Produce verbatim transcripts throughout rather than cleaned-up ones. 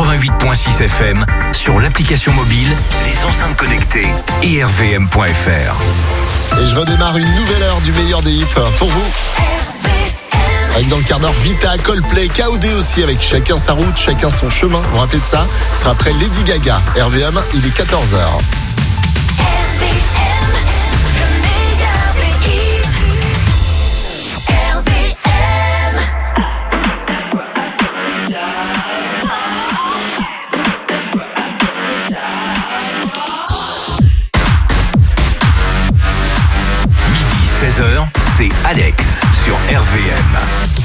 quatre-vingt-huit virgule six F M sur l'application mobile, les enceintes connectées et R V M point F R. Et je redémarre une nouvelle heure du meilleur des hits pour vous. Avec dans le quart d'heure Vita, Coldplay, K O D aussi avec Chacun sa route, chacun son chemin. Vous vous rappelez de ça? Ce sera après Lady Gaga. R V M, il est quatorze heures. seize heures, c'est Alex sur R V M.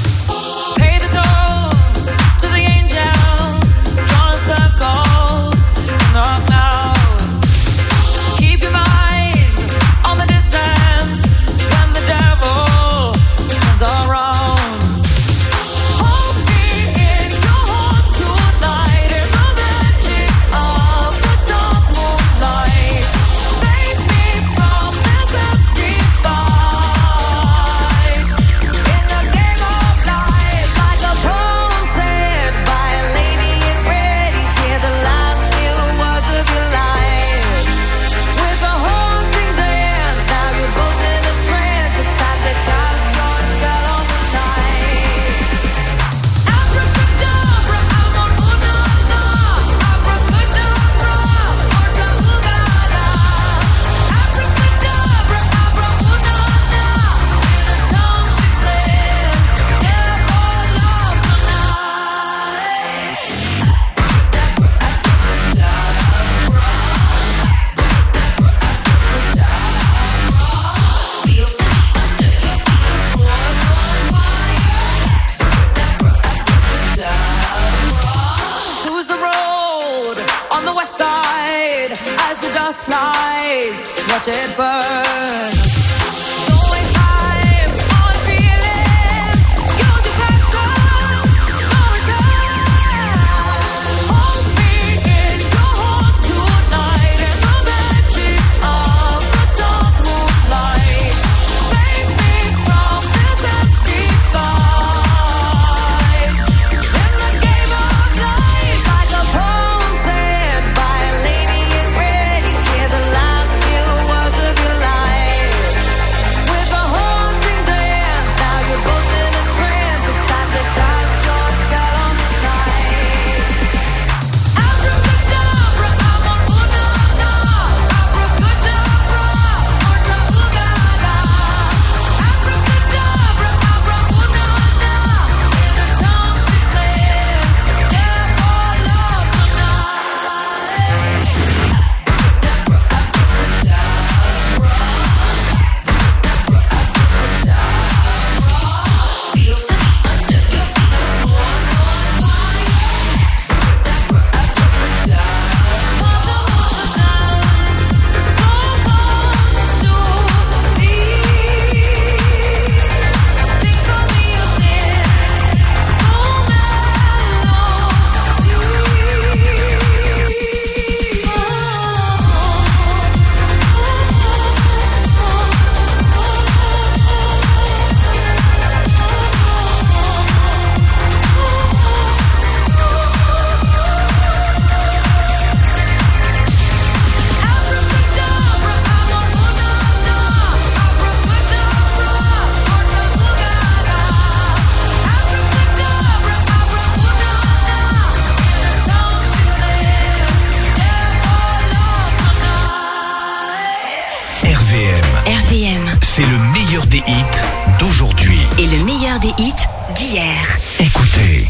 Watch it burn. C'est le meilleur des hits d'aujourd'hui. Et le meilleur des hits d'hier. Écoutez.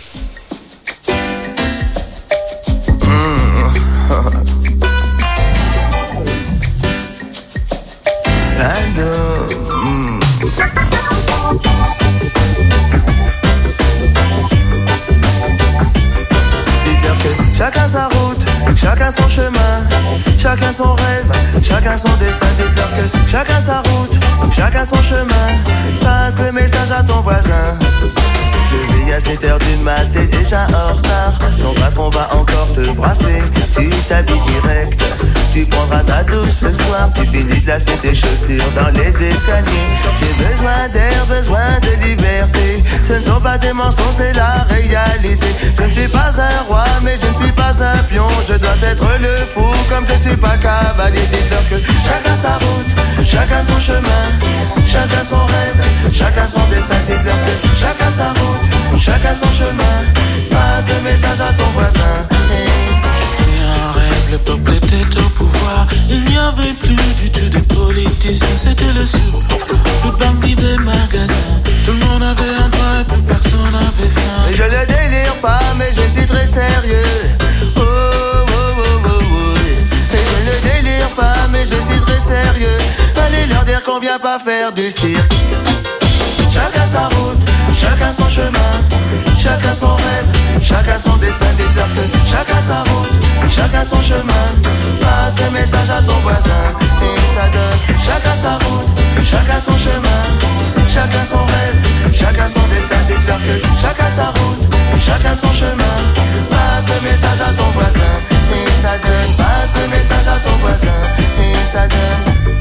Chacun sa route, chacun son chemin, chacun son rêve, chacun son destin. Dites-leur que chacun sa route, chacun son chemin. Passe le message à ton voisin. Le veille à sept heures du mat, t'es déjà en retard. Ton patron va encore te brasser. Tu t'habilles direct, tu prendras ta douce ce soir. Tu finis de lasser tes chaussures dans les escaliers. J'ai besoin d'air, besoin de liberté. Ce ne sont pas des mensonges, c'est la réalité. Je ne suis pas un roi, mais je ne suis pas un pion. Je dois être le fou, comme je suis pas cavalier. Dites-leur que chacun sa route, chacun son chemin, chacun son rêve, chacun son destin. Dites-leur que chacun sa route, chacun son chemin. Passe le message à ton voisin. Et un rêve, le peuple était au pouvoir. Il n'y avait plus du tout de politiciens. C'était le sou, le bandit des magasins. Tout le monde avait un droit et plus personne n'avait faim. Je ne délire pas, mais je suis très sérieux. Oh, oh, oh, oh, oh. Et je ne délire pas, mais je suis très sérieux. Allez leur dire qu'on vient pas faire du cirque. Chacun sa route, chacun son chemin, chacun son rêve, chacun son destin. Dites-leur que chacun sa route, chacun son chemin. Passe le message à ton voisin et ça donne. Chacun sa route, chacun son chemin, chacun son rêve, chacun son destin. Dites-leur que chacun sa route, chacun son chemin. Passe le message à ton voisin et ça donne. Passe le message à ton voisin et ça donne.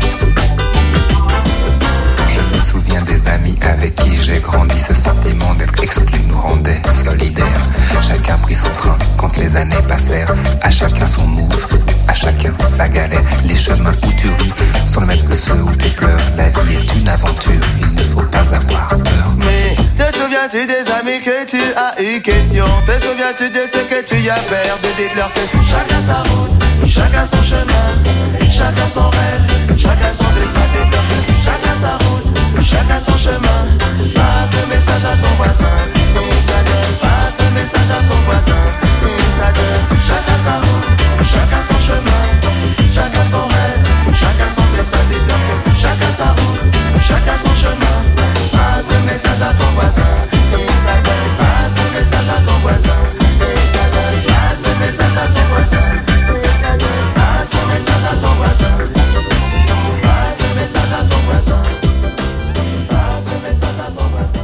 Je me souviens des amis avec qui j'ai grandi. Ce sentiment d'être exclu nous rendait solidaires. Chacun prit son train quand les années passèrent. À chacun son move, à chacun sa galère. Les chemins où tu ris sont les mêmes que ceux où tu pleures. La vie est une aventure, il ne faut pas avoir peur. Mais te souviens-tu des amis que tu as eu question? Te souviens-tu de ce que tu as perdu? Dites-leur que chacun sa route, chacun son chemin, chacun son rêve, chacun son destin. Dites-leur que chacun sa route, chacun son chemin. Passe le message à ton voisin et ça donne. Passe le message à ton voisin et ça donne. Chacun sa route, chacun son chemin, chacun son rêve, chacun son destin. Dites-leur que chacun sa route, chacun son chemin. Passe le message à ton voisin et ça donne. Passe le message à ton voisin et ça donne. Passe le message à ton voisin et ça donne. Passe le message à ton voisin. Passe le message à ton voisin. Passe le message à ton voisin.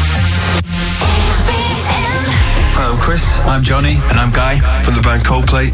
Hi, I'm Chris. I'm Johnny. And I'm Guy. From the band Coldplay.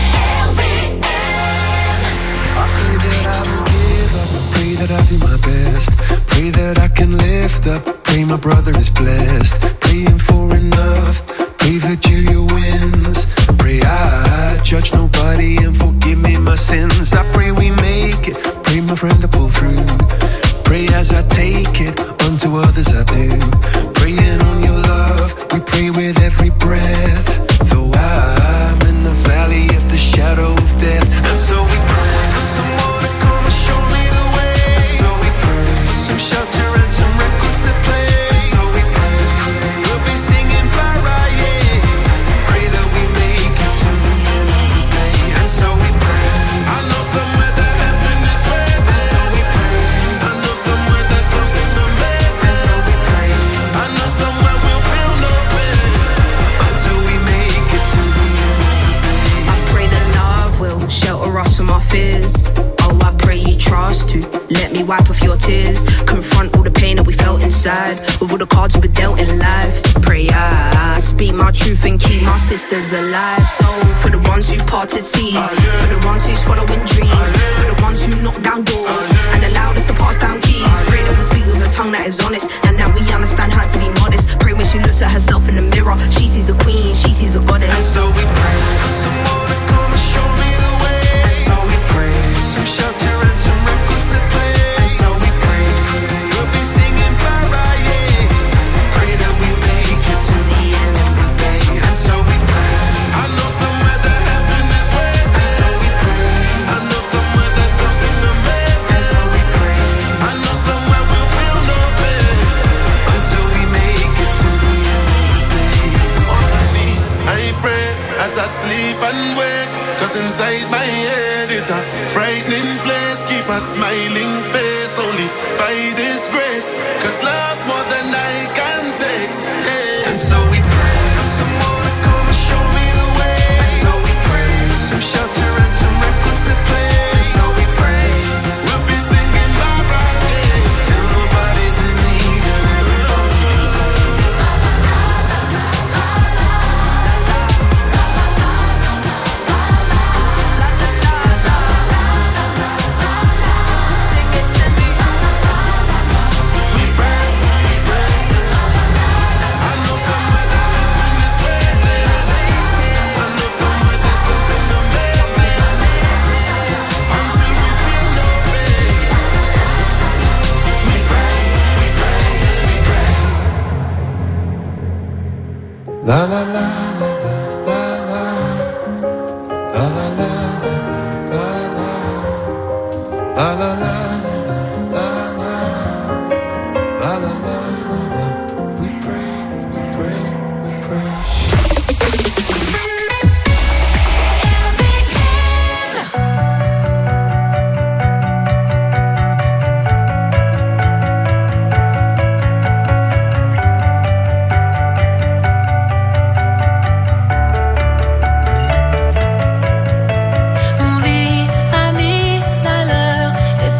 Pray that I do my best. Pray that I can lift up. Pray my brother is blessed. Praying for enough. Pray Virgilia wins. Pray I judge nobody and forgive me my sins. I pray we make it. Pray my friend to pull through. Pray as I take it. Unto others I do. Praying on your love. We pray with every breath. Though I'm in the valley of the shadow of death. And so we pray for someone to come and show me the way. And so we pray for some shelter and some records to play. And so we pray we'll be singing Mariah. Pray that we make it to the end of the day. And so we pray. I know somewhere that heaven is waiting. And so we pray. I know somewhere there's something amazing. And so we pray. I know somewhere we'll feel no pain until we make it to the end of the day. I pray that love will shelter us from our fears. Oh, I pray you trust to let me wipe off your tears. Confront all the pain that we felt inside with all the cards we were dealt in life. Pray I speak my truth and keep my sisters alive. So for the ones who parted seas, for the ones who's following dreams, for the ones who knock down doors and allowed us to pass down keys. Pray that we speak with a tongue that is honest and that we understand how to be modest. Pray when she looks at herself in the mirror, she sees a queen, she sees a goddess. And so we pray for someone to come and show me the way. And so we pray for some shelter and some records to play. And so we pray we'll be singing Mariah. Pray that we make it to the end of the day. And so we pray. I know somewhere that heaven is waiting. And so we pray. I know somewhere there's something amazing. And so we pray. I know somewhere we'll feel no pain until we make it to the end of the day. On my knees I pray as I sleep and wake. Cause inside my head is a frightening place. Keep a smiling face only by this grace. Cause love's more than I can take, yeah. And so we pray for someone to come and show me the way. And so we pray for some shelter and some records to play. And so we pray we'll be singing Mariah till nobody's in need and everybody's La la la la la la la la la la la la la la. On vit à mille à l'heure, les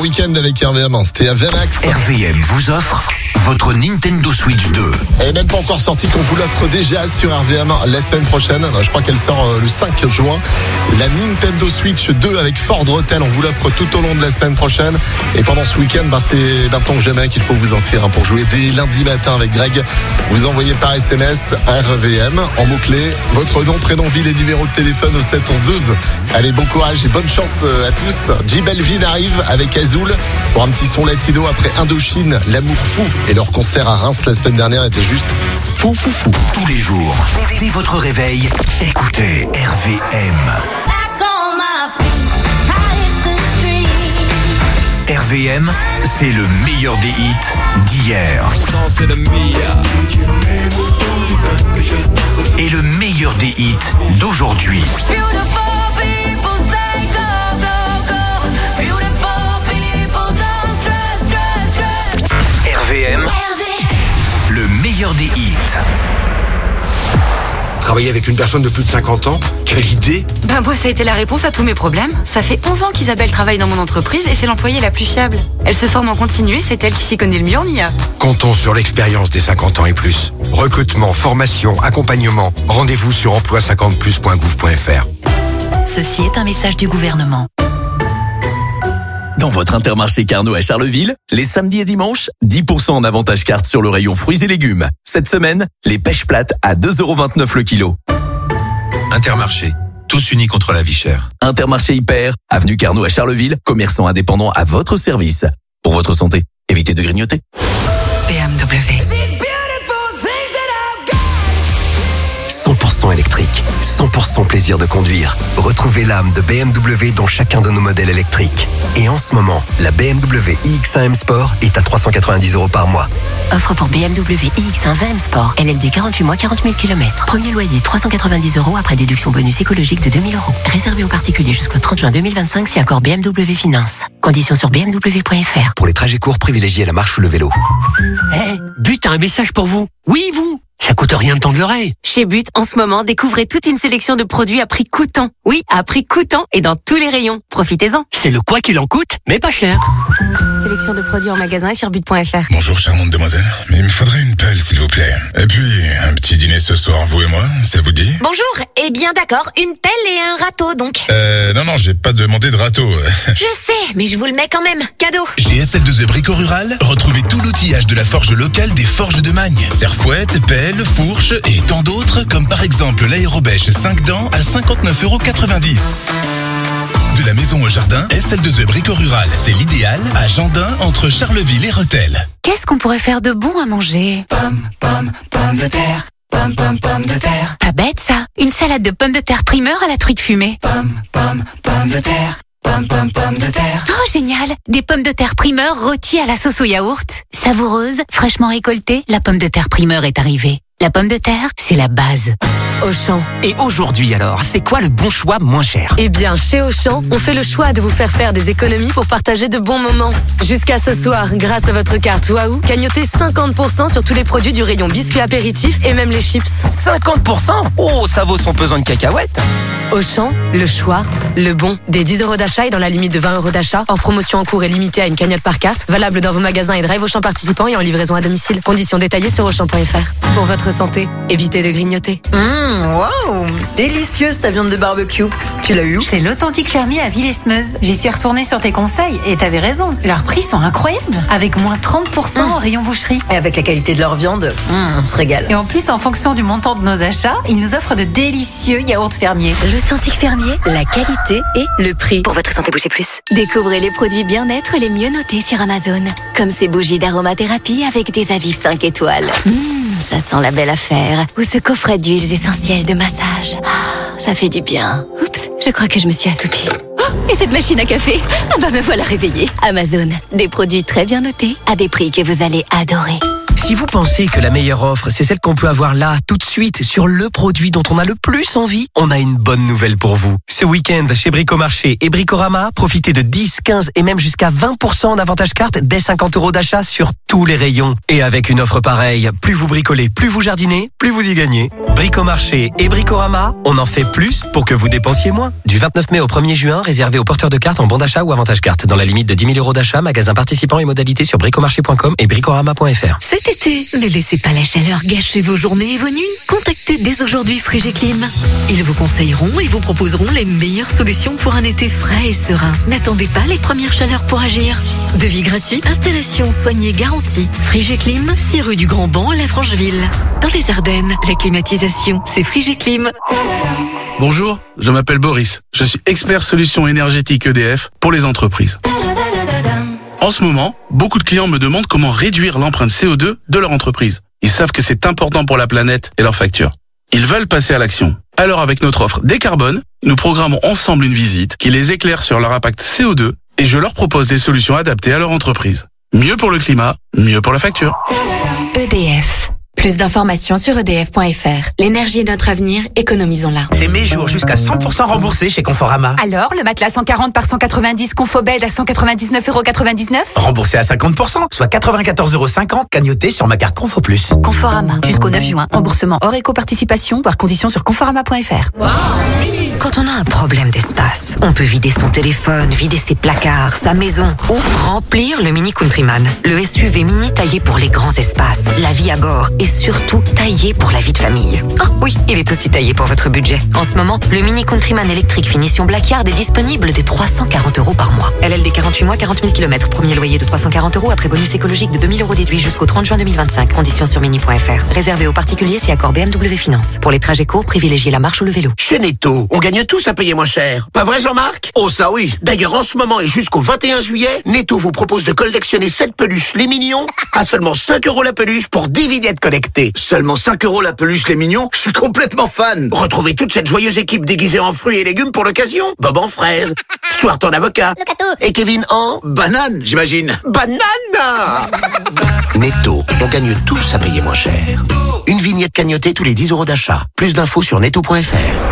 week-end avec R V M, c'était à V M A X. R V M vous offre votre Nintendo Switch deux. Elle est même pas encore sortie qu'on vous l'offre déjà sur R V M la semaine prochaine. Je crois qu'elle sort le cinq juin. La Nintendo Switch deux avec Ford Hotel, on vous l'offre tout au long de la semaine prochaine. Et pendant ce week-end, bah, c'est maintenant que jamais qu'il faut vous inscrire hein, pour jouer dès lundi matin avec Greg. Vous envoyez par S M S à R V M en mots-clés votre nom, prénom, ville et numéro de téléphone au sept onze douze. Allez, bon courage et bonne chance à tous. J Balvin arrive avec Azul pour un petit son latino après Indochine, L'amour fou. Et leur concert à Reims la semaine dernière était juste fou, fou, fou. Tous les jours, dès votre réveil, écoutez R V M. R V M, c'est le meilleur des hits d'hier. Et le meilleur des hits d'aujourd'hui. R V M, le meilleur des hits. Travailler avec une personne de plus de cinquante ans? Quelle idée! Ben moi, ça a été la réponse à tous mes problèmes. Ça fait onze ans qu'Isabelle travaille dans mon entreprise et c'est l'employée la plus fiable. Elle se forme en continu et c'est elle qui s'y connaît le mieux en I A. Comptons sur l'expérience des cinquante ans et plus. Recrutement, formation, accompagnement. Rendez-vous sur emploi cinquante plus point gouv point f r. Ceci est un message du gouvernement. Dans votre Intermarché Carnot à Charleville, les samedis et dimanches, dix pour cent en avantage carte sur le rayon fruits et légumes. Cette semaine, les pêches plates à deux euros vingt-neuf le kilo. Intermarché, tous unis contre la vie chère. Intermarché Hyper, avenue Carnot à Charleville, commerçant indépendant à votre service. Pour votre santé, évitez de grignoter. B M W. cent pour cent électrique, cent pour cent plaisir de conduire. Retrouvez l'âme de B M W dans chacun de nos modèles électriques. Et en ce moment, la B M W i X un M Sport est à trois cent quatre-vingt-dix euros par mois. Offre pour B M W i X un vingt M Sport. L L D quarante-huit mois, quarante mille kilomètres. Premier loyer trois cent quatre-vingt-dix euros après déduction bonus écologique de deux mille euros. Réservé aux particuliers jusqu'au trente juin deux mille vingt-cinq si accord B M W Finance. Conditions sur b m w point f r. Pour les trajets courts, privilégiez la marche ou le vélo. Hé, hey, But a un message pour vous. Oui, vous. Ça coûte rien de tendre l'oreille. Chez But, en ce moment, découvrez toute une sélection de produits à prix coûtant. Oui, à prix coûtant et dans tous les rayons. Profitez-en. C'est le quoi qu'il en coûte, mais pas cher. Sélection de produits en magasin et sur but point f r. Bonjour charmante demoiselle, mais il me faudrait une pelle s'il vous plaît. Et puis, un petit dîner ce soir, vous et moi, ça vous dit? Bonjour, eh bien d'accord, une pelle et un râteau donc. Euh, non, non, j'ai pas demandé de râteau. Je sais, mais je vous le mets quand même, cadeau. Chez S L deux E Brico Rural, retrouvez tout l'outillage de la forge locale des Forges de Magne. Serfouette, pelle, fourche et tant d'autres, comme par exemple l'aérobêche cinq dents à cinquante-neuf euros quatre-vingt-dix. De la maison au jardin, S L deux E Brico Rural, c'est l'idéal à Jandin entre Charleville et Rethel. Qu'est-ce qu'on pourrait faire de bon à manger? Pomme, pomme, pomme de terre. Pomme, pomme, pomme de terre. Pas bête ça. Une salade de pommes de terre primeur à la truite fumée. Pomme, pomme, pomme de terre. Pomme, pomme, pomme de terre. Oh génial. Des pommes de terre primeur rôties à la sauce au yaourt. Savoureuse, fraîchement récoltée, la pomme de terre primeur est arrivée. La pomme de terre, c'est la base. Auchan. Et aujourd'hui alors, c'est quoi le bon choix moins cher? Eh bien, chez Auchan, on fait le choix de vous faire faire des économies pour partager de bons moments. Jusqu'à ce soir, grâce à votre carte Waouh, cagnotez cinquante pour cent sur tous les produits du rayon biscuits apéritifs et même les chips. cinquante pour cent? Oh, ça vaut son pesant de cacahuètes. Auchan, le choix, le bon. Des dix euros d'achat et dans la limite de vingt euros d'achat. Hors promotion en cours et limitée à une cagnotte par carte. Valable dans vos magasins et drive Auchan participants et en livraison à domicile. Conditions détaillées sur auchan point f r. Pour votre santé, évitez de grignoter. Mmh, waouh, délicieuse ta viande de barbecue. Tu l'as eu où? Chez l'Authentique Fermier à Villesmeuse. J'y suis retournée sur tes conseils et t'avais raison. Leurs prix sont incroyables. Avec moins trente pour cent mmh. en rayon boucherie. Et avec la qualité de leur viande, mmh, on se régale. Et en plus, en fonction du montant de nos achats, ils nous offrent de délicieux yaourts fermiers. L'Authentique Fermier, la qualité et le prix. Pour votre santé, bougez plus. Découvrez les produits bien-être les mieux notés sur Amazon. Comme ces bougies d'aromathérapie avec des avis cinq étoiles. Mmh, ça sent la belle affaire. Ou ce coffret d'huiles essentielles de massage. Oh, ça fait du bien. Oups, je crois que je me suis assoupie. Oh, et cette machine à café? Ah bah me voilà réveillée. Amazon, des produits très bien notés à des prix que vous allez adorer. Si vous pensez que la meilleure offre, c'est celle qu'on peut avoir là, tout de suite, sur le produit dont on a le plus envie, on a une bonne nouvelle pour vous. Ce week-end, chez Bricomarché et Bricorama, profitez de dix, quinze et même jusqu'à vingt pour cent en avantage carte dès cinquante euros d'achat sur tous les rayons. Et avec une offre pareille, plus vous bricolez, plus vous jardinez, plus vous y gagnez. Bricomarché et Bricorama, on en fait plus pour que vous dépensiez moins. Du vingt-neuf mai au premier juin, réservé aux porteurs de cartes en bon d'achat ou avantage carte. Dans la limite de dix mille euros d'achat, magasin participant et modalités sur bricomarché point com et bricorama point f r. Cet été, ne laissez pas la chaleur gâcher vos journées et vos nuits. Contactez dès aujourd'hui Frigeclim. Ils vous conseilleront et vous proposeront les meilleures solutions pour un été frais et serein. N'attendez pas les premières chaleurs pour agir. Devis gratuit, installation soignée garantie. Frigeclim, six rue du Grand Banc, La Francheville. Dans les Ardennes, la climatisation, c'est Frigeclim. Bonjour, je m'appelle Boris. Je suis expert solutions énergétiques E D F pour les entreprises. En ce moment, beaucoup de clients me demandent comment réduire l'empreinte C O deux de leur entreprise. Ils savent que c'est important pour la planète et leurs factures. Ils veulent passer à l'action. Alors avec notre offre Décarbone, nous programmons ensemble une visite qui les éclaire sur leur impact C O deux et je leur propose des solutions adaptées à leur entreprise. Mieux pour le climat, mieux pour la facture. E D F. Plus d'informations sur E D F point F R. L'énergie est notre avenir, économisons-la. C'est mes jours jusqu'à cent pour cent remboursés chez Conforama. Alors, le matelas cent quarante par cent quatre-vingt-dix Confobed à cent quatre-vingt-dix-neuf euros quatre-vingt-dix-neuf Remboursé à cinquante pour cent, soit quatre-vingt-quatorze euros cinquante cagnoté sur ma carte Confo Plus. Conforama. Jusqu'au neuf juin. Remboursement hors éco-participation, voire conditions sur conforama point F R. Quand on a un problème d'espace, on peut vider son téléphone, vider ses placards, sa maison ou remplir le Mini Countryman. Le S U V mini taillé pour les grands espaces, la vie à bord et surtout taillé pour la vie de famille. Ah oui, il est aussi taillé pour votre budget. En ce moment, le Mini Countryman électrique finition Blackyard est disponible dès trois cent quarante euros par mois. L L D quarante-huit mois, quarante mille kilomètres. Premier loyer de trois cent quarante euros après bonus écologique de deux mille euros déduit jusqu'au trente juin deux mille vingt-cinq. Conditions sur mini point F R. Réservé aux particuliers si accord B M W Finance. Pour les trajets courts, privilégiez la marche ou le vélo. Chez Netto, on gagne tous à payer moins cher. Pas vrai, Jean-Marc? Oh, ça oui. D'ailleurs, en ce moment et jusqu'au vingt et un juillet, Netto vous propose de collectionner sept peluches Les Mignons à seulement cinq euros la peluche pour dix vignettes connectées. Seulement cinq euros la peluche Les Mignons? Je suis complètement fan. Retrouvez toute cette joyeuse équipe déguisée en fruits et légumes pour l'occasion. Bob en fraise, Stuart en avocat, et Kevin en banane, j'imagine. Banane! Netto, on gagne tous à payer moins cher. Une vignette cagnotée tous les dix euros d'achat. Plus d'infos sur netto point F R.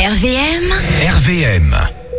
R V M. R V M.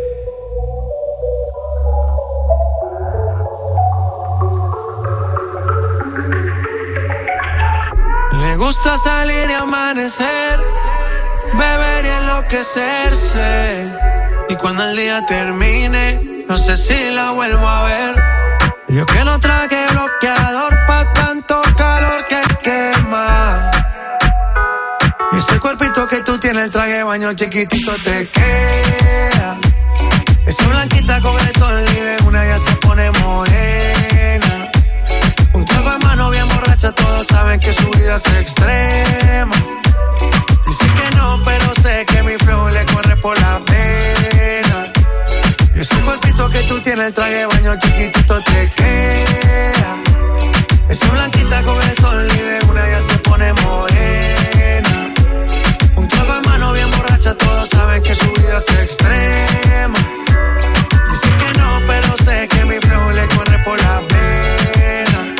Le gusta salir y amanecer, beber y enloquecerse. Y cuando el día termine, no sé si la vuelvo a ver. Yo que no traje bloqueador pa' tanto calor que quema. Y ese cuerpito que tú tienes, el traje de baño chiquitito te queda. Esa blanquita con el sol y de una ya se pone morena. Un trago en mano bien borracha, todos saben que su vida es extrema. Dicen que no, pero sé que mi flow le corre por la pena. Y ese cuerpito que tú tienes, el traje de baño chiquitito te queda. Esa blanquita con el sol y de una ya se pone morena. Un trago en mano bien borracha, todos saben que su vida es extrema. Dicen que no, pero sé que mi flow le corre por la pena.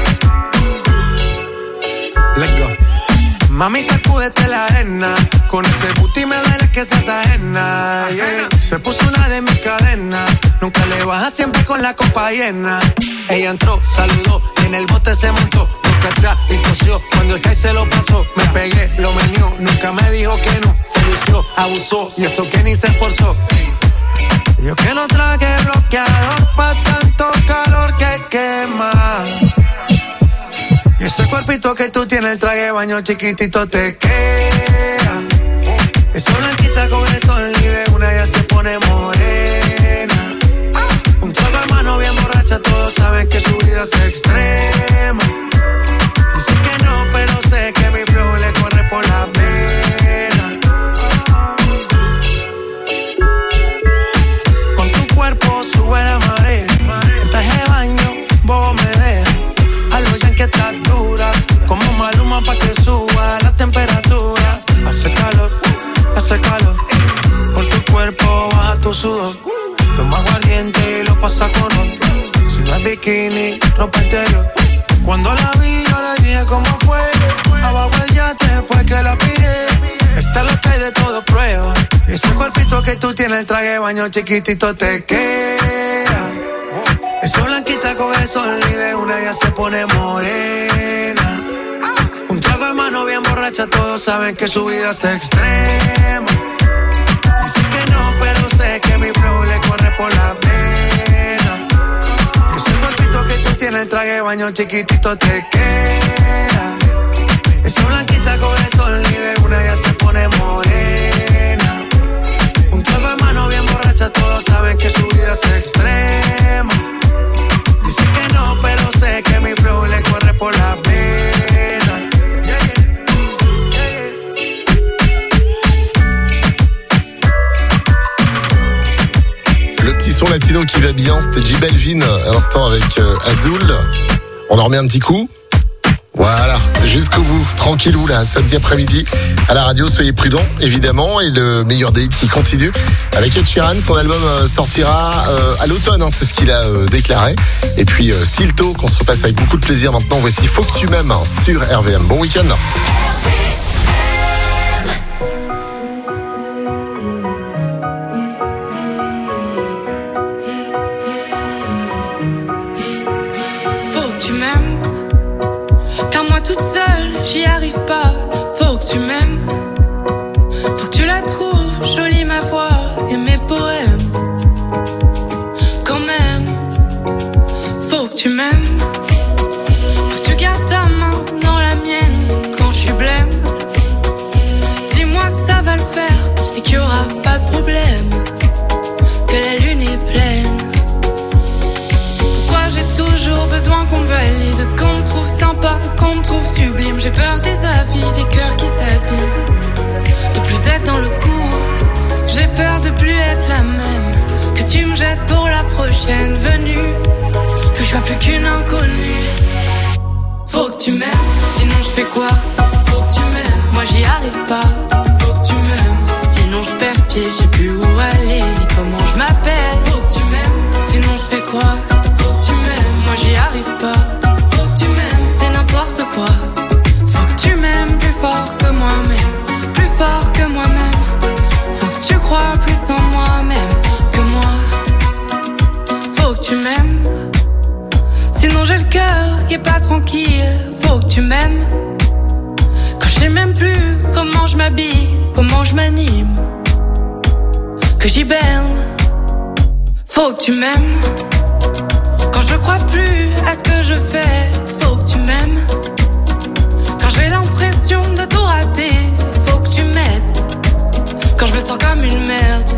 Let's go. Mami, sacúdete la arena. Con ese booty me duele que seas ajena, yeah. Se puso una de mis cadenas. Nunca le baja, siempre con la copa llena. Ella entró, saludó, y en el bote se montó. Nunca atrás y cosió, cuando el Kai se lo pasó. Me pegué, lo menió, nunca me dijo que no. Se lució, abusó, y eso que ni se esforzó. Yo que no traje bloqueador pa' tanto calor que quema. Y ese cuerpito que tú tienes, el traje de baño chiquitito te queda. Esa blanquita con el sol y de una ya se pone morena. Un trago de mano bien borracha, todos saben que su vida es extrema. Dicen que no, pero sé que mi flow le corre por la pena. Con tu cuerpo sube la marea. En traje de baño, vos me dejas. A lo ya que estás dura, como Maluma pa' que suba la temperatura. Hace calor, hace calor. Por tu cuerpo baja tu sudor. Toma aguardiente y lo pasa con otro. Si no es bikini, ropa interior. Cuando la vi yo le dije cómo fue. Abajo el yate fue que la pillé. Esta es lo que hay de todo prueba. Y ese cuerpito que tú tienes, el traje de baño chiquitito te queda. Esa blanquita con el sol y de una ya se pone morena. Un trago de mano bien borracha, todos saben que su vida es extrema. Dicen que no, pero sé que mi flow le corre por la pena. Ese cuerpito que tú tienes, el traje de baño chiquitito te queda. Esa blanquita con el sol y de una ya se pone morena. Un trago de mano bien borracha, todos saben que su vida es extrema. Dicen que no, pero sé que mi flow le corre por la pena. Yeah, yeah. Le petit son latino qui va bien, c'était J Balvin à l'instant avec euh, Azul. On en remet un petit coup. Voilà, jusqu'au bout, tranquillou là, samedi après-midi à la radio, soyez prudents évidemment. Et le meilleur des hits qui continue avec Ed Sheeran, son album euh, sortira euh, à l'automne, hein, c'est ce qu'il a euh, déclaré. Et puis euh, Stilto, qu'on se repasse avec beaucoup de plaisir maintenant. Voici Faut que tu m'aimes hein, sur R V M. Bon week-end. Faut que tu m'aimes, car moi toute seule, j'y arrive pas. Faut que tu m'aimes, faut que tu la trouves jolie ma voix et mes poèmes. Quand même, faut que tu m'aimes, faut que tu gardes ta main dans la mienne quand je suis blême. Dis-moi que ça va le faire et qu'il y aura pas de problème, que la lune est pleine. Pourquoi j'ai toujours besoin qu'on me valide, qu'on me trouve sympa, qu'on me trouve sublime. J'ai peur des avis, des cœurs qui s'abîment, de plus être dans le coup. J'ai peur de plus être la même, que tu me jettes pour la prochaine venue, que je sois plus qu'une inconnue. Faut que tu m'aimes, sinon je fais quoi? Faut que tu m'aimes, moi j'y arrive pas. Faut que tu m'aimes, sinon je perds pied, je sais plus où aller, ni comment je m'appelle. Faut que tu m'aimes, sinon je fais quoi? Faut que tu m'aimes, moi j'y arrive pas. Faut que tu m'aimes, c'est n'importe quoi. Faut que tu m'aimes plus fort que moi-même, plus fort que moi-même. Faut que y est pas tranquille, faut que tu m'aimes. Quand je sais même plus comment je m'habille, comment je m'anime, que j'hiberne, faut que tu m'aimes. Quand je crois plus à ce que je fais, faut que tu m'aimes. Quand j'ai l'impression de tout rater, faut que tu m'aides. Quand je me sens comme une merde,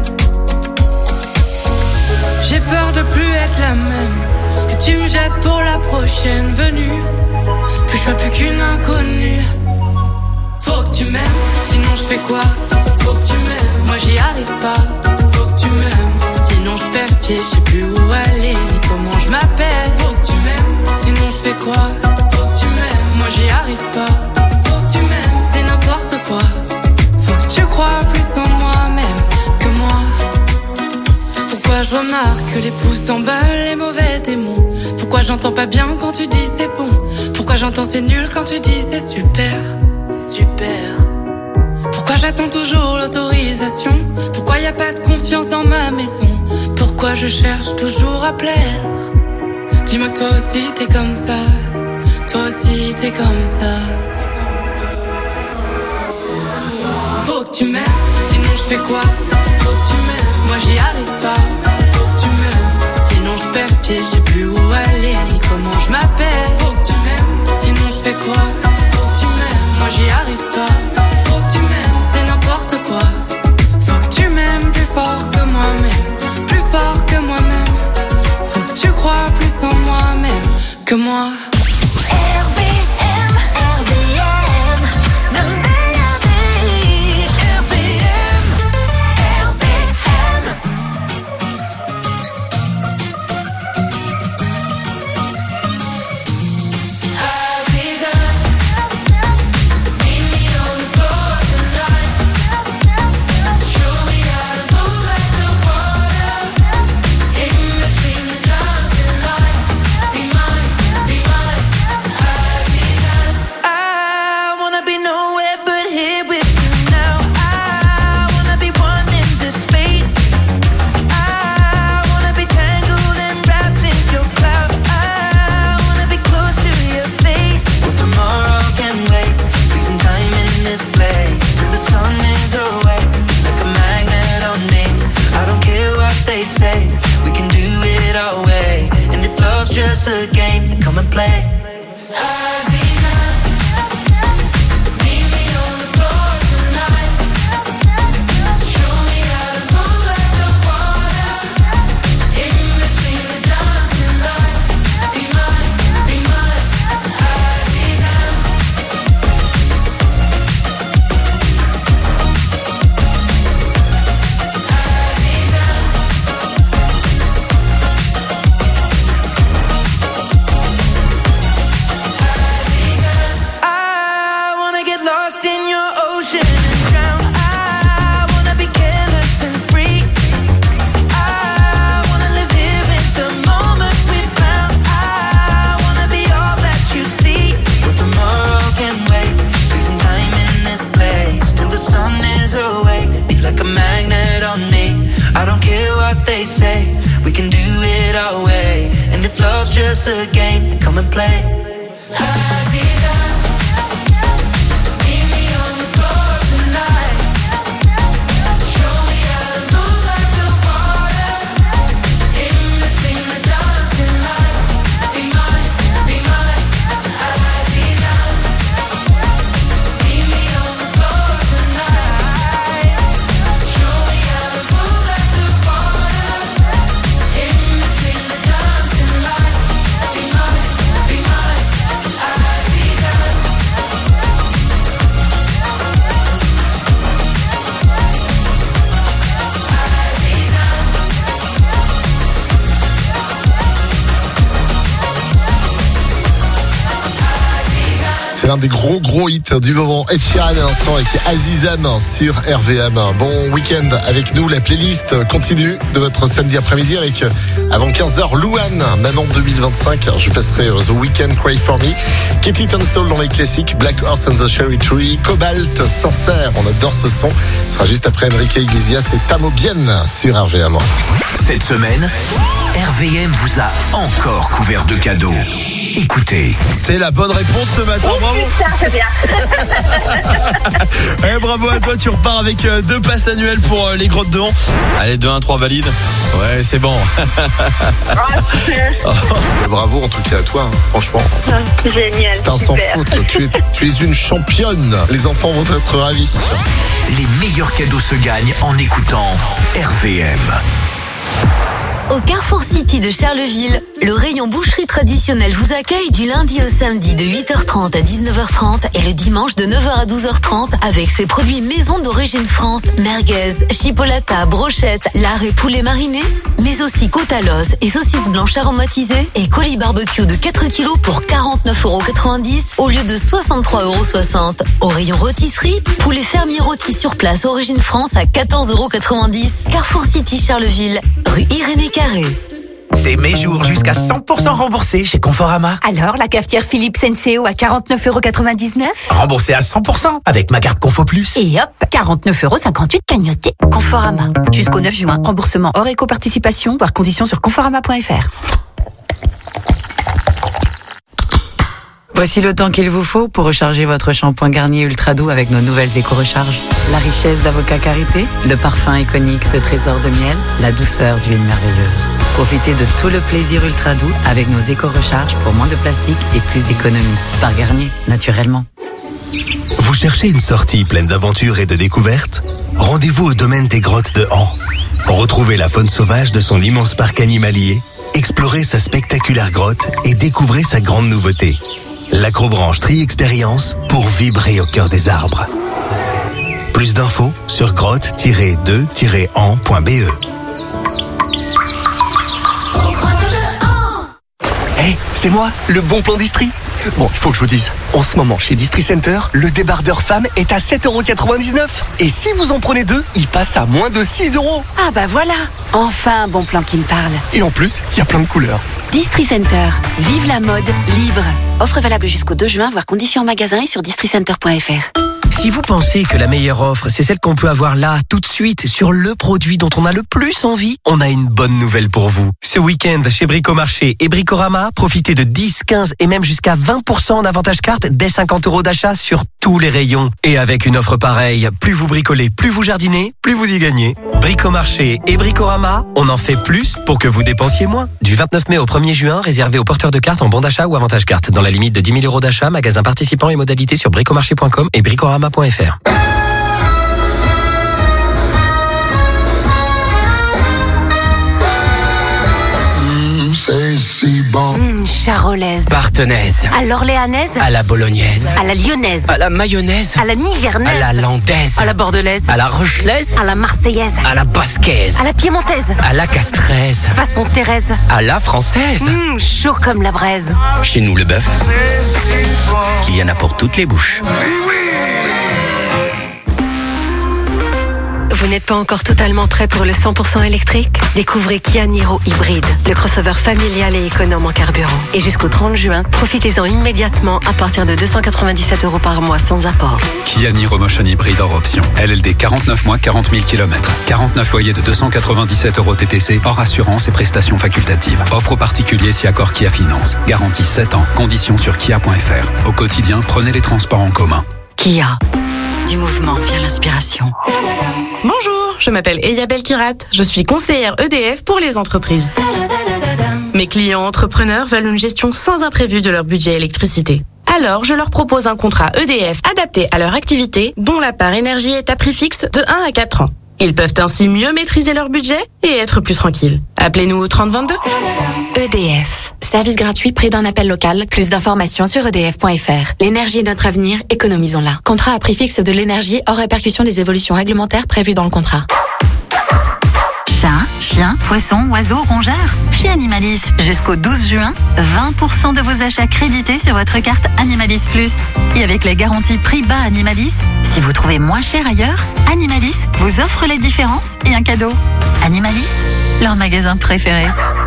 j'ai peur de plus être la même, que tu me jettes pour la prochaine venue, que je sois plus qu'une inconnue. Faut que tu m'aimes, sinon je fais quoi? Faut que tu m'aimes, moi j'y arrive pas. Faut que tu m'aimes, sinon je perds pied, je sais plus où aller ni comment je m'appelle. Faut que tu m'aimes, sinon je fais quoi? Faut que tu m'aimes, moi j'y arrive pas. Faut que tu m'aimes, c'est n'importe quoi. Faut que tu crois plus en moi-même que moi. Pourquoi je remarque que les pouces s'emballent, les mauvais démons? Pourquoi j'entends pas bien quand tu dis c'est bon? Pourquoi j'entends c'est nul quand tu dis c'est super? C'est super. Pourquoi j'attends toujours l'autorisation? Pourquoi y a pas de confiance dans ma maison? Pourquoi je cherche toujours à plaire? Dis-moi que toi aussi t'es comme ça. Toi aussi t'es comme ça. Faut que tu m'aimes, sinon je fais quoi? Faut que tu m'aimes, moi j'y arrive pas. Faut que tu m'aimes, sinon je perds pied, je sais plus où aller ni comment je m'appelle. Faut que tu m'aimes, sinon je fais quoi? Faut que tu m'aimes, moi j'y arrive pas. Faut que tu m'aimes, c'est n'importe quoi. Faut que tu m'aimes plus fort que moi-même, plus fort que moi-même. Faut que tu crois plus en moi-même que moi. Just a game, come and play. Just a game, come and play. C'est l'un des gros gros hits du moment. Ed Sheeran à l'instant avec Azizam sur R V M. Bon week-end avec nous, la playlist continue de votre samedi après-midi avec avant quinze heures Louane, même en deux mille vingt-cinq. Je passerai The Weekend, Cry For Me, Katie Tunstall dans les classiques, Black Horse and the Cherry Tree, Cobalt, Sincère, on adore ce son. Ce sera juste après Enrique Iglesias et Tamo Bien sur R V M. Cette semaine, R V M vous a encore couvert de cadeaux. écoutez. C'est la bonne réponse ce matin, Oui, bravo. ça, c'est bien. Eh, bravo à toi, tu repars avec euh, deux passes annuelles pour euh, les grottes de Han. Allez, deux un trois valide. Ouais, c'est bon. Oh, bravo en tout cas à toi, hein, franchement. Génial. C'est un sans super. faute, tu es, tu es une championne. Les enfants vont être ravis. Les meilleurs cadeaux se gagnent en écoutant R V M. Au Carrefour City de Charleville, le rayon boucherie traditionnelle vous accueille du lundi au samedi de huit heures trente à dix-neuf heures trente et le dimanche de neuf heures à douze heures trente avec ses produits maison d'origine France, merguez, chipolata, brochette, lard et poulet mariné, mais aussi côte à l'os et saucisses blanches aromatisées et colis barbecue de quatre kilos pour quarante-neuf euros quatre-vingt-dix au lieu de soixante-trois euros soixante. Au rayon rôtisserie, poulet fermier rôti sur place origine France à quatorze euros quatre-vingt-dix. Carrefour City Charleville, rue Irénée Carré. C'est mes jours jusqu'à cent pour cent remboursés chez Conforama. Alors, la cafetière Philips N C O à quarante-neuf euros quatre-vingt-dix-neuf. Remboursé à cent pour cent avec ma carte Confo Plus. Et hop, quarante-neuf euros cinquante-huit cagnoté. Conforama. Jusqu'au neuf juin. Remboursement hors éco-participation, voire conditions sur conforama point f r. Voici le temps qu'il vous faut pour recharger votre shampoing Garnier Ultra Doux avec nos nouvelles éco-recharges. La richesse d'avocat karité, le parfum iconique de Trésor de miel, la douceur d'huile merveilleuse. Profitez de tout le plaisir Ultra Doux avec nos éco-recharges pour moins de plastique et plus d'économie. Par Garnier, naturellement. Vous cherchez une sortie pleine d'aventures et de découvertes? Rendez-vous au domaine des grottes de Han. Retrouvez la faune sauvage de son immense parc animalier, explorez sa spectaculaire grotte et découvrez sa grande nouveauté. L'acrobranche Tri-Expérience pour vibrer au cœur des arbres. Plus d'infos sur grotte tiret deux tiret han point b e. Hey, c'est moi, le bon plan Distri. Bon, il faut que je vous dise, en ce moment chez Distri Center, le débardeur femme est à sept euros quatre-vingt-dix-neuf. Et si vous en prenez deux, il passe à moins de six euros. Ah bah voilà, enfin un bon plan qui me parle. Et en plus, il y a plein de couleurs. Distri Center, vive la mode libre. Offre valable jusqu'au deux juin, voire conditions en magasin et sur districenter point f r. Si vous pensez que la meilleure offre, c'est celle qu'on peut avoir là, tout de suite, sur le produit dont on a le plus envie, on a une bonne nouvelle pour vous. Ce week-end, chez Bricomarché et Bricorama, profitez de dix, quinze et même jusqu'à vingt pour cent en avantage carte dès cinquante euros d'achat sur tous les rayons. Et avec une offre pareille, plus vous bricolez, plus vous jardinez, plus vous y gagnez. Bricomarché et Bricorama, on en fait plus pour que vous dépensiez moins. Du vingt-neuf mai au premier juin, réservé aux porteurs de cartes en bon d'achat ou avantage carte. Dans la limite de dix mille euros d'achat, magasin participant et modalités sur bricomarché point com et bricorama point f r. Mmh, c'est si bon. Mmh, charolaise. Partenaise. À l'orléanaise. À la bolognaise. À la lyonnaise. À la mayonnaise. À la nivernaise. À la landaise. À la bordelaise. À la rochelaise. À la marseillaise. À la basquaise. À la piémontaise. À la castraise. Façon Thérèse. À la française. Mmh, chaud comme la braise. Chez nous, le bœuf, il y en a pour toutes les bouches. Vous n'êtes pas encore totalement prêt pour le cent pour cent électrique? Découvrez Kia Niro Hybride, le crossover familial et économe en carburant. Et jusqu'au trente juin, profitez-en immédiatement à partir de deux cent quatre-vingt-dix-sept euros par mois sans apport. Kia Niro Motion Hybride hors option. L L D quarante-neuf mois, quarante mille kilomètres. quarante-neuf loyers de deux cent quatre-vingt-dix-sept euros T T C, hors assurance et prestations facultatives. Offre aux particuliers si accord Kia Finance. Garantie sept ans. Conditions sur kia point f r. Au quotidien, prenez les transports en commun. Kia. Du mouvement vient l'inspiration. Bonjour, je m'appelle Eya Belkirat. Je suis conseillère E D F pour les entreprises. Mes clients entrepreneurs veulent une gestion sans imprévu de leur budget électricité. Alors, je leur propose un contrat E D F adapté à leur activité, dont la part énergie est à prix fixe de un à quatre ans. Ils peuvent ainsi mieux maîtriser leur budget et être plus tranquilles. Appelez-nous au trente vingt-deux. E D F. Service gratuit prix d'un appel local. Plus d'informations sur e d f point f r. L'énergie est notre avenir, économisons-la. Contrat à prix fixe de l'énergie hors répercussion des évolutions réglementaires prévues dans le contrat. Chat, chien, poisson, oiseaux, rongeurs. Chez Animalis, jusqu'au douze juin, vingt pour cent de vos achats crédités sur votre carte Animalis Plus. Et avec la garantie prix bas Animalis, si vous trouvez moins cher ailleurs, Animalis vous offre les différences et un cadeau. Animalis, leur magasin préféré.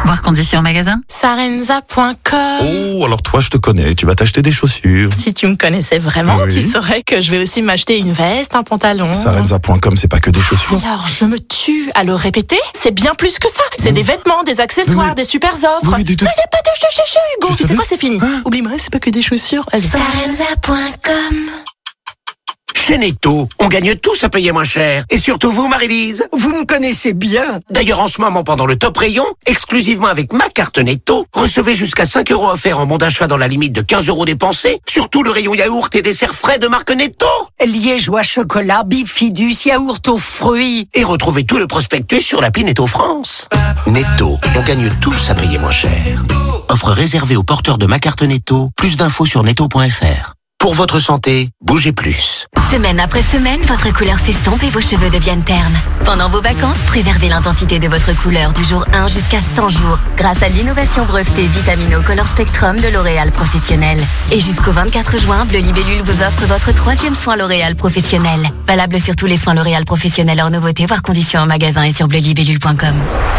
Voir conditions en magasin. Sarenza point com. Oh, alors toi, je te connais. Tu vas t'acheter des chaussures. Si tu me connaissais vraiment, Oui. tu saurais que je vais aussi m'acheter une veste, un pantalon. Sarenza point com, c'est pas que des chaussures. Alors, je me tue à le répéter. C'est bien plus que ça. C'est des vêtements, des accessoires, Oui. des super offres. Oui, du tout. Il n'y a pas de chouchou, Hugo. Tu Tu sais savais quoi, c'est fini. Oublie-moi, c'est pas que des chaussures. Vas-y. Sarenza point com. Chez Netto, on gagne tous à payer moins cher. Et surtout vous, Marie-Lise. Vous me connaissez bien. D'ailleurs, en ce moment, pendant le top rayon, exclusivement avec ma carte Netto, recevez jusqu'à cinq euros offerts en bon d'achat dans la limite de quinze euros dépensés. Surtout le rayon yaourt et desserts frais de marque Netto. Liégeois chocolat, bifidus, yaourt aux fruits. Et retrouvez tout le prospectus sur l'appli Netto France. Netto, on gagne tous à payer moins cher. Offre réservée aux porteurs de ma carte Netto. Plus d'infos sur netto point f r. Pour votre santé, bougez plus. Semaine après semaine, votre couleur s'estompe et vos cheveux deviennent ternes. Pendant vos vacances, préservez l'intensité de votre couleur du jour un jusqu'à cent jours grâce à l'innovation brevetée Vitamino Color Spectrum de L'Oréal Professionnel. Et jusqu'au vingt-quatre juin, Bleu Libellule vous offre votre troisième soin L'Oréal Professionnel. Valable sur tous les soins L'Oréal Professionnel hors nouveauté, voire conditions en magasin et sur bleu libellule point com.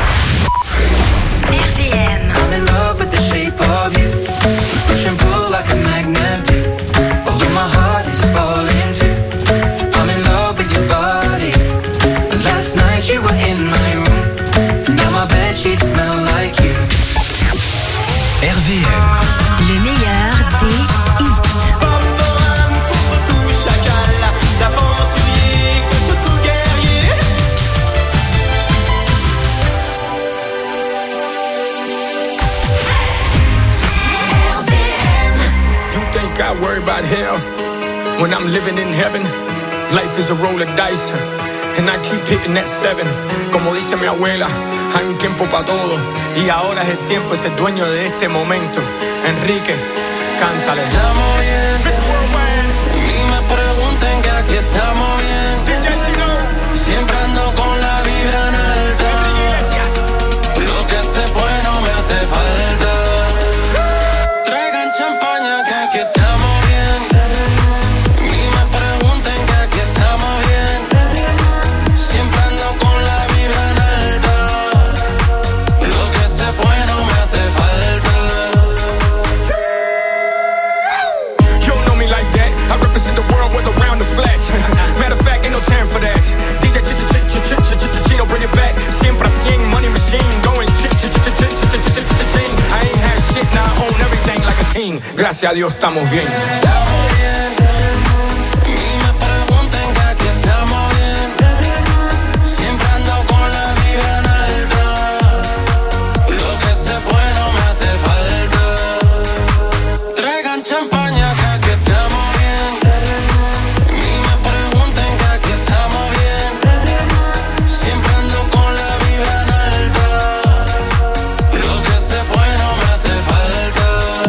R V M. I'm in love with the shape of you. Push and pull like a magnet do. Although my heart is falling too. I'm in love with your body. Last night you were in my room. Now my bedsheets smell like you. R V M. Le meilleur des hits. I worry about hell when I'm living in heaven. Life is a roll of dice and I keep hitting that seven. Como dice mi abuela, hay un tiempo para todo y ahora es el tiempo de ser dueño de este momento. Enrique, cántale. Estamos bien, ni me pregunten que aquí estamos bien. Siempre ando con la vibra en alta. Lo que se fue no me hace falta. Traigan champaña que aquí estamos bien. Ni me pregunten que aquí estamos bien. Siempre ando con la vibra en alta. Lo que se fue no me hace falta. You don't know me like that. I represent the world with around the flash. Matter of fact, ain't no time for that. D J ch ch ch ch ch ch ch Chino, bring it back. Siempre cien, money machine, going ch ch ch ch ch ch ch ch ch ching. I ain't had shit, now I own everything like a king. Gracias a Dios estamos bien. Estamos bien. Ni me pregunten que aquí estamos bien. Siempre ando con la vibra en alta. Lo que se fue no me hace falta. Traigan champaña que aquí estamos bien. Ni me pregunten que aquí estamos bien. Siempre ando con la vibra en alta. Lo que se fue no me hace falta.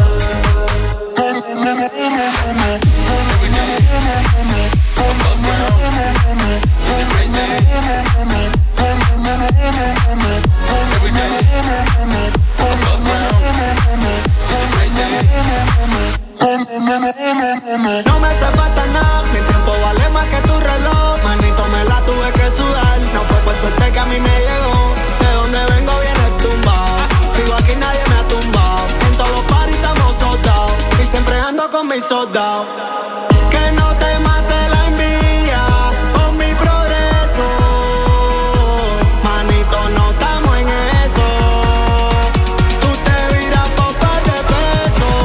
No me hace falta nada, mi tiempo vale más que tu reloj. Manito, me la tuve que sudar. No fue por suerte que a mí me llegó. De donde vengo viene tumbado. Sigo aquí, nadie me ha tumbado. En todos los paris estamos soldados. Y siempre ando con mis soldados. Que no te mate la envidia por mi progreso. Manito, no estamos en eso. Tú te viras por par de pesos.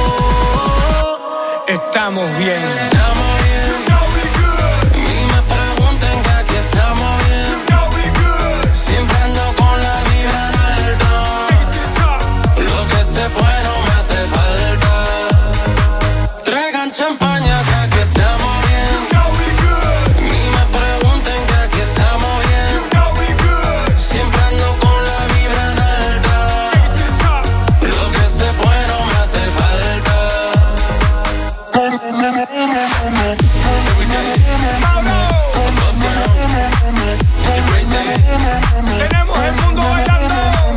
Estamos bien. Estamos bien. Ni me pregunten que aquí estamos bien. Siempre ando con la vibra en alta. Lo que se fue no me hace falta. Traigan champaña que aquí estamos bien. Ni me pregunten que aquí estamos bien. Siempre ando con la vibra en alta. Lo que se fue no me hace falta. Tenemos el mundo bailando.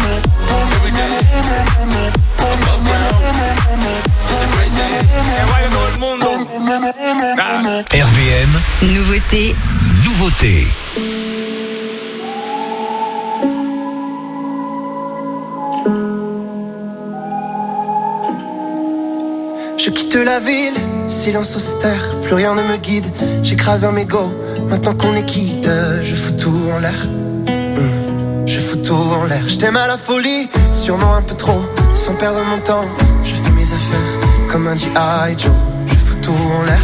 Que baile todo el mundo. R V M, Nouveauté. nouveauté. la ville, silence austère, plus rien ne me guide. J'écrase un mégot, maintenant qu'on est quitte, je fous tout en l'air. Mmh. Je fous tout en l'air. Je t'aime à la folie, sûrement un peu trop, sans perdre mon temps. Je fais mes affaires comme un G I Joe. Je fous tout en l'air.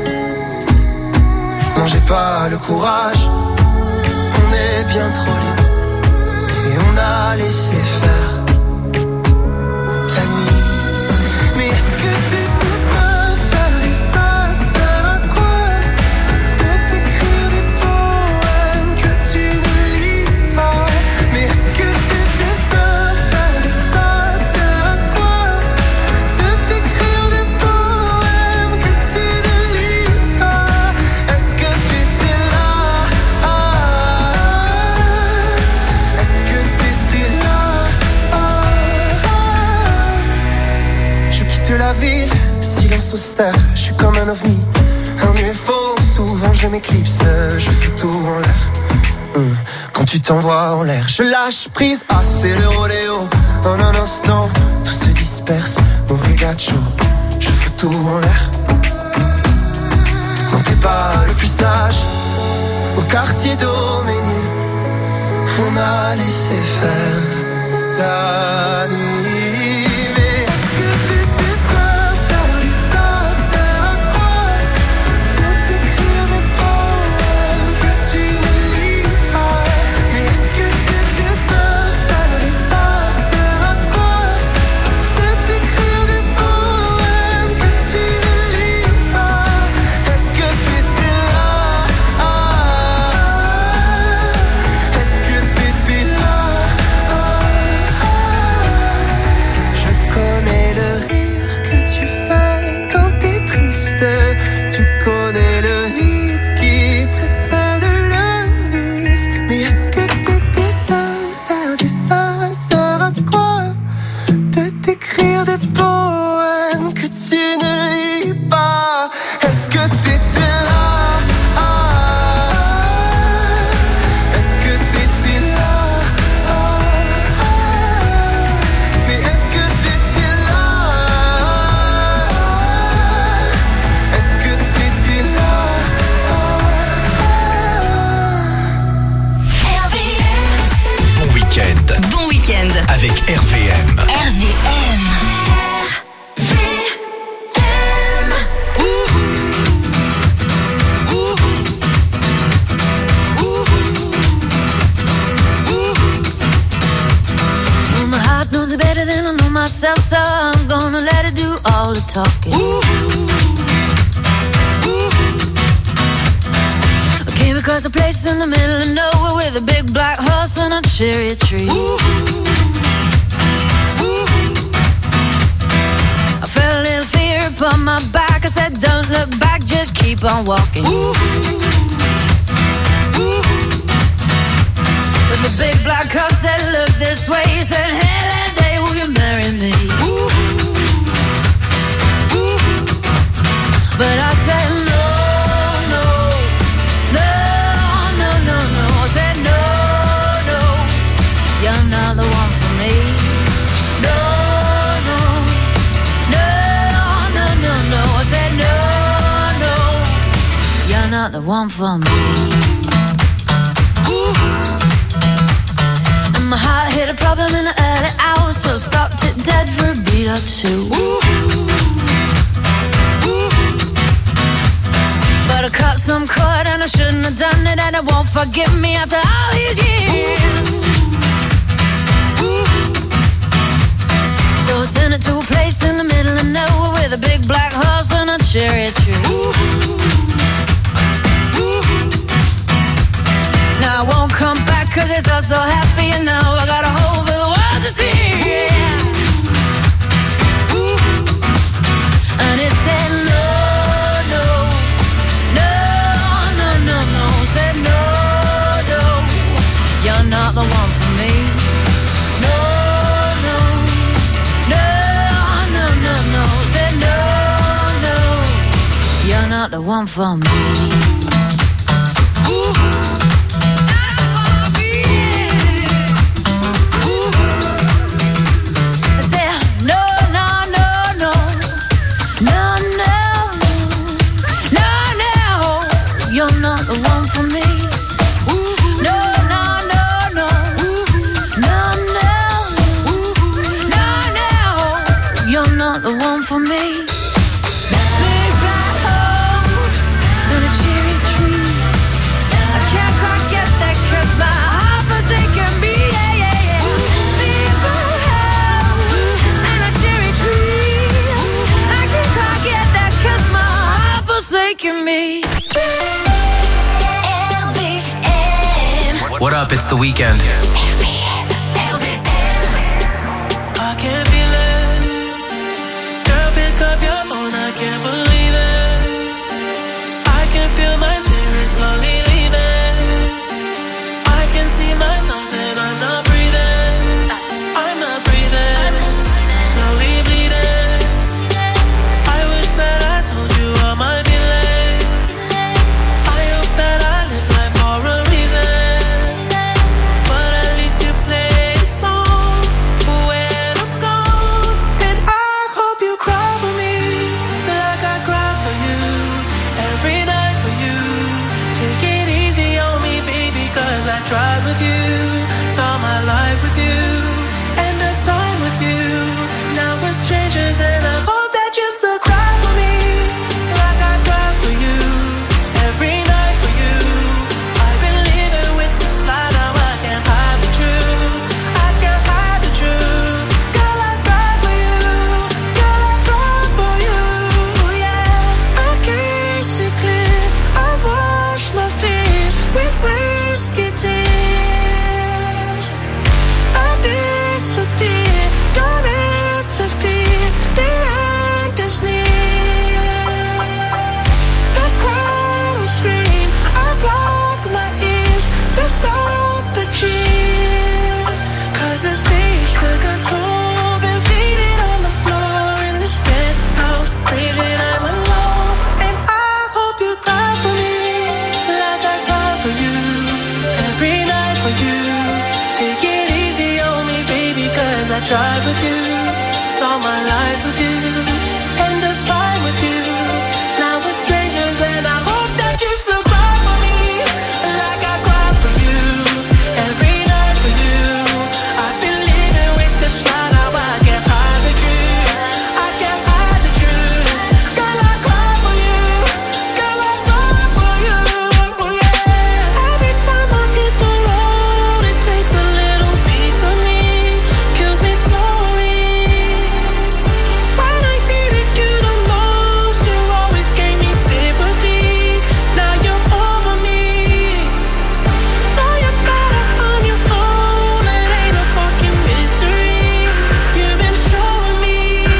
Non, j'ai pas le courage, on est bien trop libre et on a laissé faire la nuit. Mais est-ce que t'étais sincère et sincère à quoi de t'écrire des poèmes que tu ne lis pas? Mais est-ce que t'étais sincère et sincère à quoi de t'écrire des poèmes que tu ne lis pas? Est-ce que t'étais là? Ah, est-ce que t'étais là? Ah, ah. Je quitte la ville, silence austère, je suis comme un ovni, un U F O, souvent je m'éclipse, je fous tout en l'air. Hum. Quand tu t'envoies en l'air, je lâche prise, ah c'est le rodéo. En un instant, tout se disperse, mauvais gacho, je fous tout en l'air. Non t'es pas le plus sage, au quartier d'Auménil, on a laissé faire la nuit. Mais est-ce que t'étais sincère et sincère à quoi de t'écrire des poèmes que tu ne lis pas? Mais est-ce que t'étais sincère et sincère à quoi de t'écrire des poèmes que tu ne lis pas? Est-ce que t'étais là? Ah, est-ce que t'étais là? Ah, ah. Je connais le rire que tu fais quand t'es triste. Tu connais le vide qui précède le vice. Mais est-ce que t'étais sincère et sincère à quoi de t'écrire des poèmes que tu ne lis pas? Est-ce que t'étais là? Ah, est-ce que t'étais là? Ah, ah. Mais est-ce que t'étais là? Est-ce que t'étais là? Ah, Bon week-end Bon week-end. avec R V M. R V M. Well, my heart knows it better than I know myself, so I'm gonna let it do all the talking. I came across a place in the middle of nowhere with a big black horse and a cherry tree. I felt a little fear upon my back. I said, don't look back, just keep on walking. But the big black horse said, look this way. He said, hey, that day will you marry me? But I said, no, no, no, no, no, no. I said, no, no, you're not the one for me. No, no, no, no, no, no. I said, no, no, you're not the one for me. And my heart hit a problem in the early hours, so I stopped it dead for a beat or two. But I cut some cord and I shouldn't have done it, and it won't forgive me after all these years. So I sent it to a place in the middle of nowhere with a big black horse and a cherry tree. Now I won't come back cause it's all so happy, and now I got a hole for the world to see. And it said no, no, no, no, no, no. Said no, no, you're not the one for me. No, no, no, no, no, no. Said no, no, you're not the one for me. I said no, no, no, no, no, not the one for me. No, no, no, no. No, no. No, no. You're not the one for me. Big black holes and a cherry tree. I can't quite get that 'cause my heart forsaken me. Yeah, yeah, yeah. Big black holes and a cherry tree. I can't quite get that 'cause my heart forsaken me. What up? It's The Weeknd. I can feel it. Girl, pick up your phone, I can't believe it. I can feel my spirit slowly leaving. I can see myself and I'm not breathing. I'm not breathing. Slowly bleeding. I wish that I told you all my feelings. I hope that I live life for a reason. But at least you play a song when I'm gone. And I hope you cry for me like I cry for you. Every night for you. Take it easy on me, baby, 'cause I tried with you. Saw my life with you. End of time with you. Now we're strangers and I hope that you still cry for me like I cry for you. Every night for you. I've been living with this lie, now I can't hide the truth. I can't hide the truth. Girl, I cry for you. Girl, I cry for you. Yeah, I kiss it clear. I wash my fears with whiskey tears. I disappear. Don't interfere. The end is near. The crowd will scream. I block my ears to stop the cheers. 'Cause the stage took a toll. Been faded on the floor in this penthouse. Freezing, I'm alone. And I hope you cry for me like I cry for you. Every night for you. Take it easy on me, baby, 'cause I tried with you. Saw my life with you. End of time with you. Now we're strangers and I hope that you still cry for me like I cry for you. Every night for you. I've been living with this lie, now I can't hide the truth. I can't hide the truth. Girl, I cry for you. Girl, I cry for you. Yeah. Every time I hit the road, it takes a little piece of me. Kills me slowly. When I needed you the most, you always gave me sympathy. Now you're over me. Know you're better on your own. It ain't a fucking mystery. You've been showing me.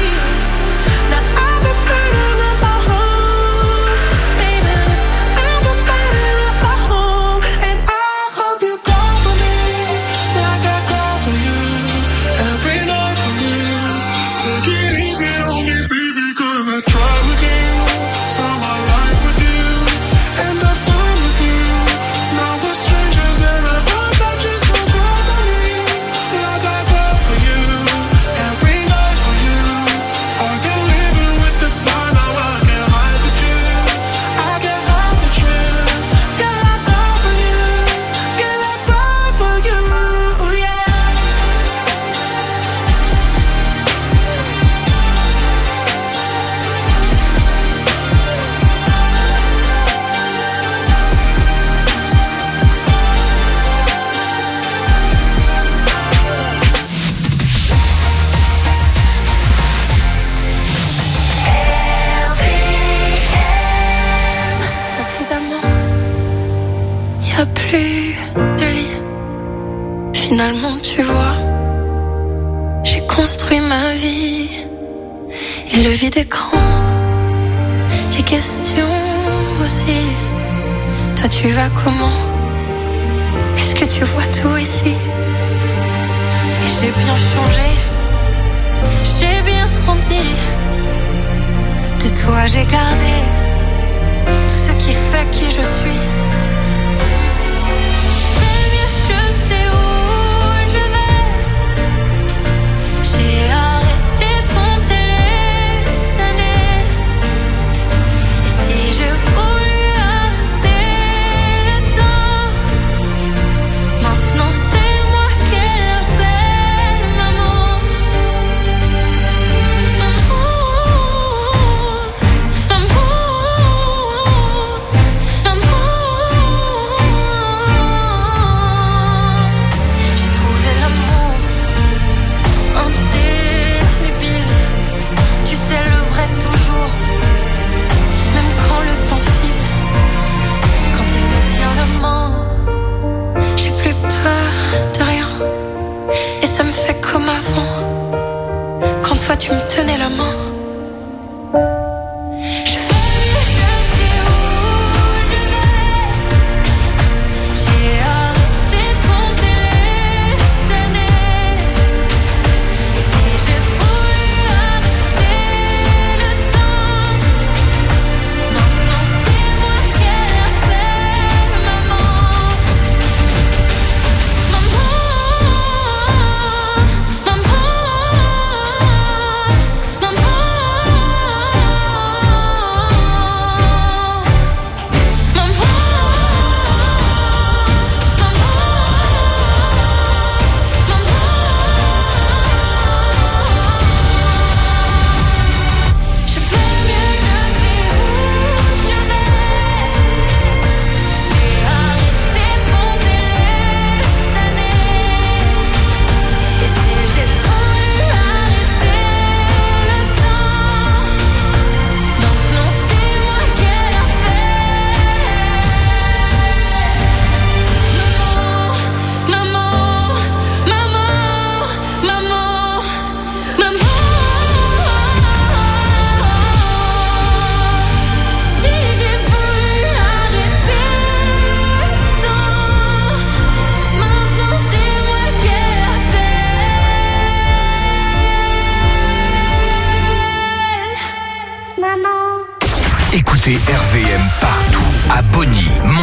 Now I've been burning up my home, baby. I've been burning up my home, and I hope you cry for me like I cry for you. Every night for you. Take it easy on me, baby, 'cause I tried with you. Saw my life with you. End of time with you. Now we're strangers and I hope that you still cry for me like I cry for you. Every night for you. I've been living with this lie, now I can't hide the truth. I can't hide the truth. Girl, I cry for you. Girl, I cry for you. Yeah. Y'a plus d'amour, y'a plus de lit. Finalement, tu vois, j'ai construit ma vie. Et le vide écran, les questions aussi. Toi, tu vas comment? Est-ce que tu vois tout ici? Et j'ai bien changé, j'ai bien grandi. De toi, j'ai gardé tout ce qui fait qui je suis. Je fais mieux, je sais où je vais. J'ai arrêté de compter les années. Et si je voulais arrêter tu me tenais la main. Je fais mieux, je sais où je vais. J'ai arrêté de compter les années. Et si j'ai voulu arrêter le temps, maintenant c'est moi qu'elle appelle maman. Maman, maman, maman. Je fais mieux, je sais où je vais. J'ai arrêté de compter les années. Et si j'ai voulu arrêter le temps, maintenant c'est moi qu'elle appelle. Maman, maman, maman, maman, si j'ai voulu arrêter le temps, maintenant c'est moi qu'elle appelle. Maman. Écoutez R V M partout, à Bonny,